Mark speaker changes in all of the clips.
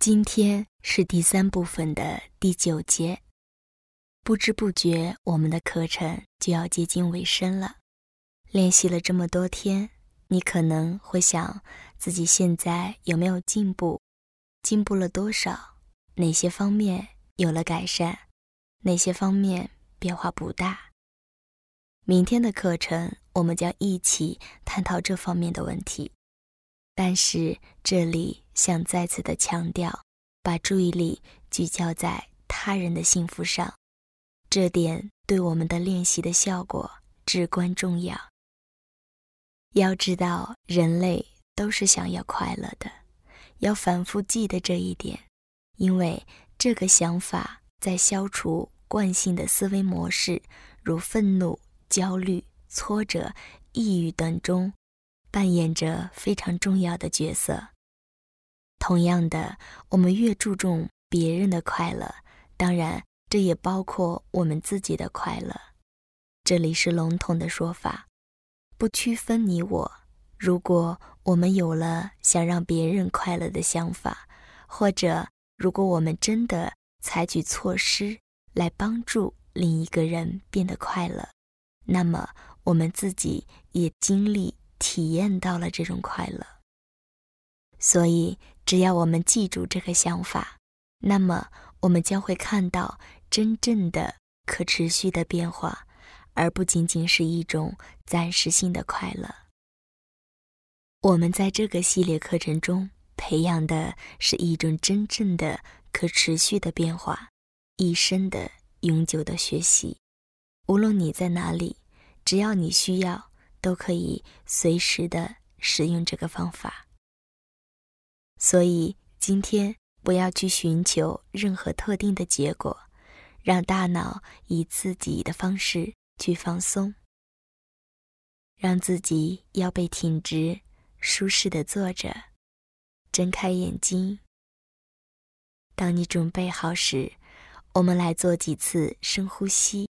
Speaker 1: 今天是第3部分的第9节，不知不觉我们的课程就要接近尾声了。练习了这么多天，你可能会想自己现在有没有进步，进步了多少，哪些方面有了改善，哪些方面变化不大。明天的课程我们将一起探讨这方面的问题，但是这里想再次的强调，把注意力聚焦在他人的幸福上，这点对我们的练习的效果至关重要。要知道，人类都是想要快乐的，要反复记得这一点，因为这个想法在消除惯性的思维模式，如愤怒、焦虑、挫折、抑郁等中扮演着非常重要的角色。同样的，我们越注重别人的快乐，当然这也包括我们自己的快乐。这里是笼统的说法，不区分你我。如果我们有了想让别人快乐的想法，或者如果我们真的采取措施来帮助另一个人变得快乐，那么我们自己也经历体验到了这种快乐。所以只要我们记住这个想法，那么我们将会看到真正的可持续的变化，而不仅仅是一种暂时性的快乐。我们在这个系列课程中培养的是一种真正的可持续的变化，一生的永久的学习。无论你在哪里，只要你需要，都可以随时的使用这个方法。所以今天不要去寻求任何特定的结果，让大脑以自己的方式去放松，让自己腰背挺直，舒适地坐着，睁开眼睛。当你准备好时，我们来做几次深呼吸。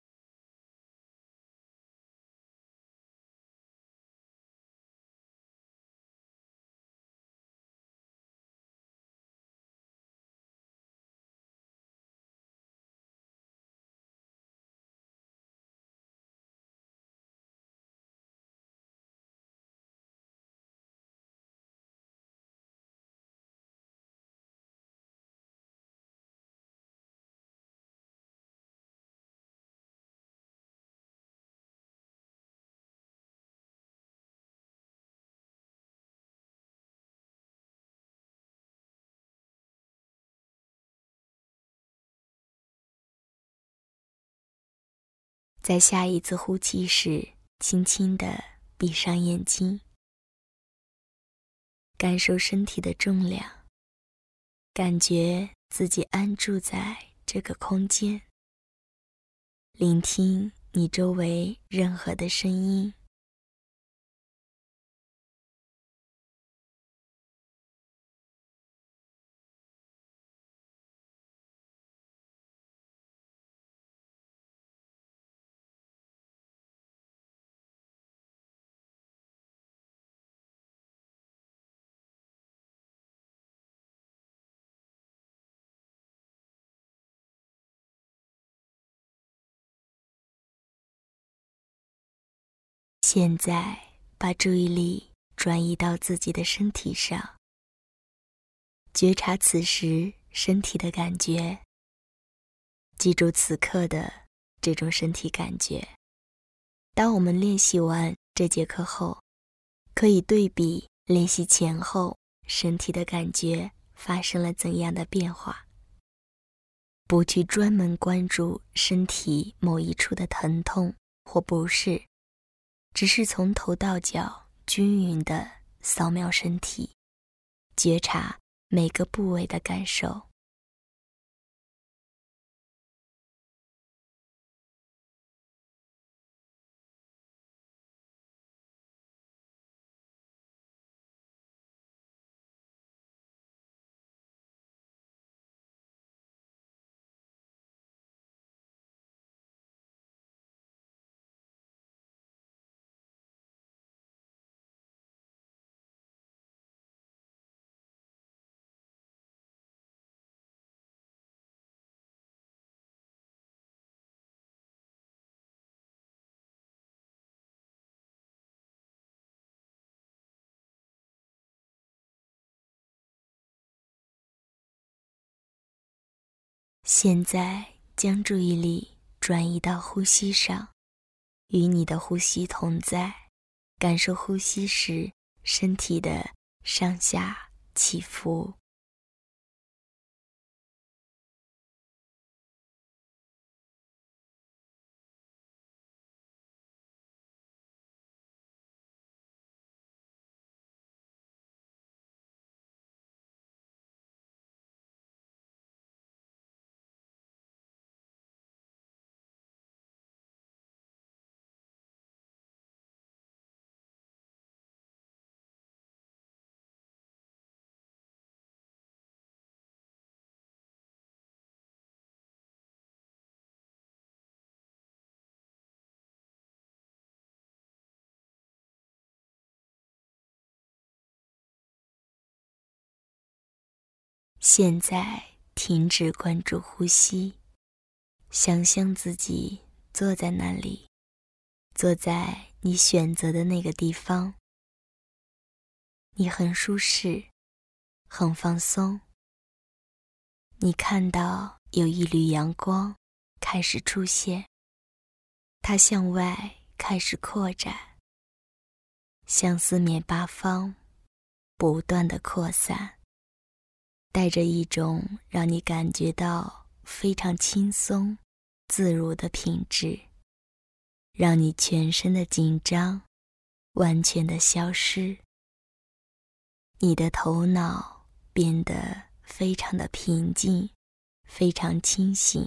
Speaker 1: 在下一次呼气时，轻轻地闭上眼睛，感受身体的重量，感觉自己安住在这个空间，聆听你周围任何的声音。现在把注意力转移到自己的身体上，觉察此时身体的感觉，记住此刻的这种身体感觉。当我们练习完这节课后，可以对比练习前后身体的感觉发生了怎样的变化。不去专门关注身体某一处的疼痛或不适，只是从头到脚均匀地扫描身体，觉察每个部位的感受。 现在将注意力转移到呼吸上，与你的呼吸同在，感受呼吸时身体的上下起伏。现在停止关注呼吸，想象自己坐在那里，坐在你选择的那个地方。你很舒适，很放松。你看到有一缕阳光开始出现，它向外开始扩展，向四面八方不断地扩散，带着一种让你感觉到非常轻松自如的品质，让你全身的紧张完全的消失。你的头脑变得非常的平静，非常清醒。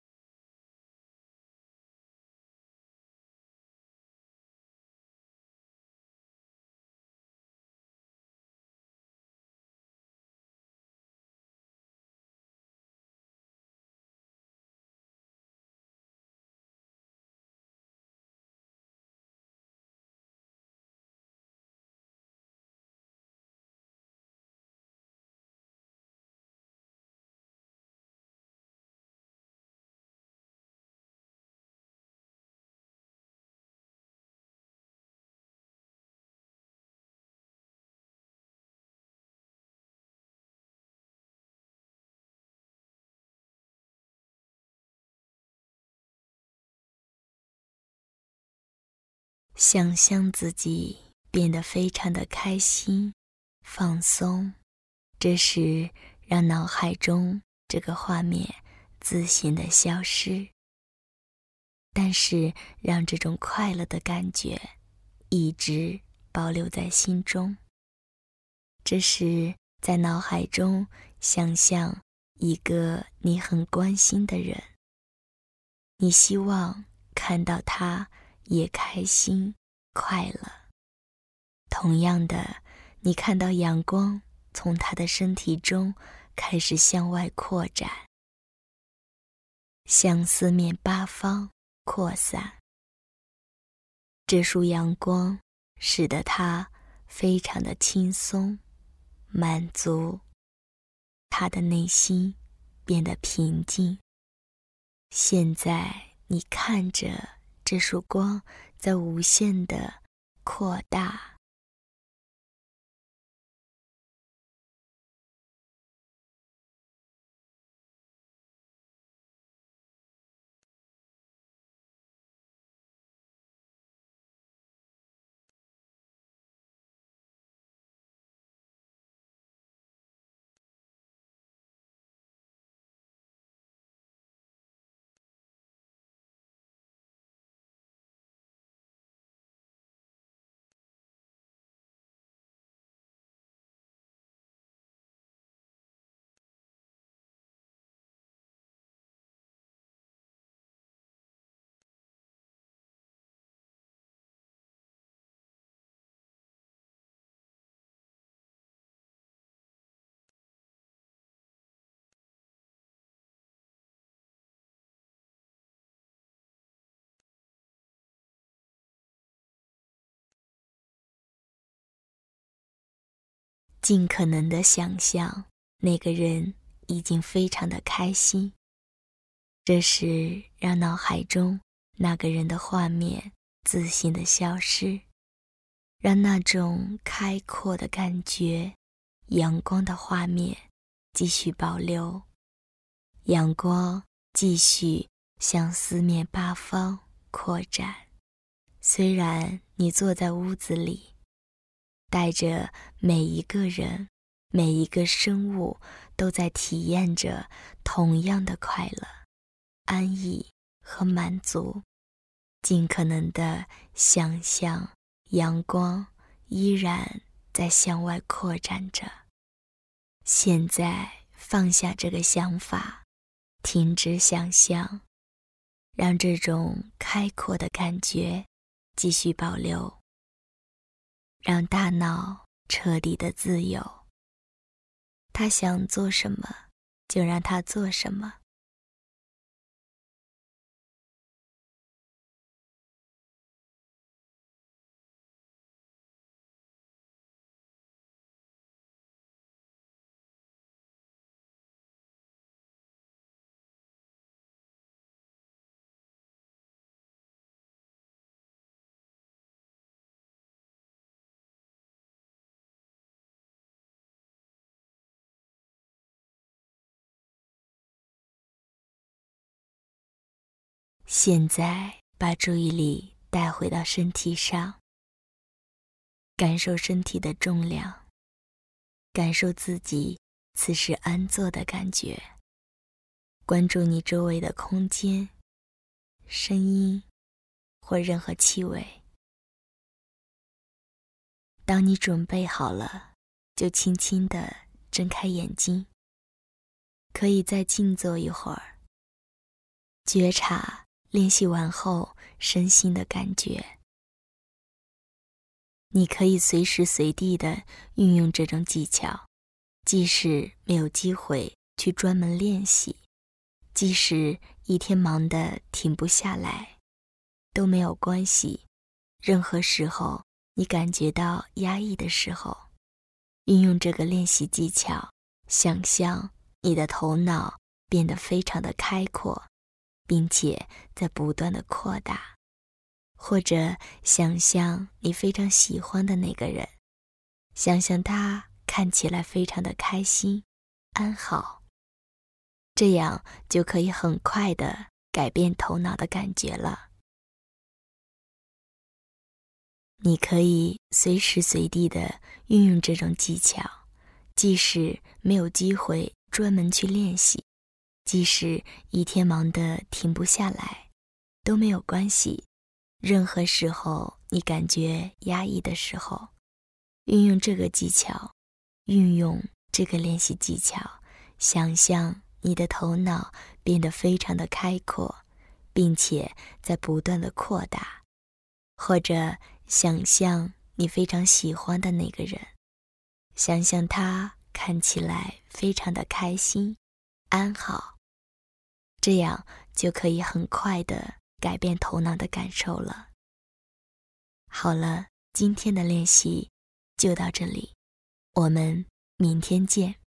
Speaker 1: 想象自己变得非常的开心、放松，这时让脑海中这个画面自行的消失，但是让这种快乐的感觉一直保留在心中。这时在脑海中想象一个你很关心的人，你希望看到他也开心快乐。同样的，你看到阳光从他的身体中开始向外扩展，向四面八方扩散。这束阳光使得他非常的轻松满足，他的内心变得平静。现在你看着这束光在无限的扩大，尽可能的想象那个人已经非常的开心。这时让脑海中那个人的画面自行的消失，让那种开阔的感觉、阳光的画面继续保留。 阳光继续向四面八方扩展。虽然你坐在屋子里，带着每一个人、每一个生物都在体验着同样的快乐、安逸和满足，尽可能地想象阳光依然在向外扩展着。现在放下这个想法，停止想象，让这种开阔的感觉继续保留，让大脑彻底的自由。他想做什么，就让他做什么。现在把注意力带回到身体上，感受身体的重量，感受自己此时安坐的感觉，关注你周围的空间、声音或任何气味。当你准备好了，就轻轻地睁开眼睛，可以再静坐一会儿，觉察练习完后身心的感觉。你可以随时随地地运用这种技巧，即使没有机会去专门练习，即使一天忙得停不下来，都没有关系。任何时候你感觉到压抑的时候，运用这个练习技巧，想象你的头脑变得非常的开阔，并且在不断的扩大。或者想象你非常喜欢的那个人，想象他看起来非常的开心、安好，这样就可以很快地改变头脑的感觉了。你可以随时随地地运用这种技巧，即使没有机会专门去练习，即使一天忙得停不下来，都没有关系。任何时候你感觉压抑的时候，运用这个技巧，运用这个练习技巧，想象你的头脑变得非常的开阔，并且在不断的扩大。或者想象你非常喜欢的那个人，想象他看起来非常的开心、安好，这样就可以很快地改变头脑的感受了。好了，今天的练习就到这里，我们明天见。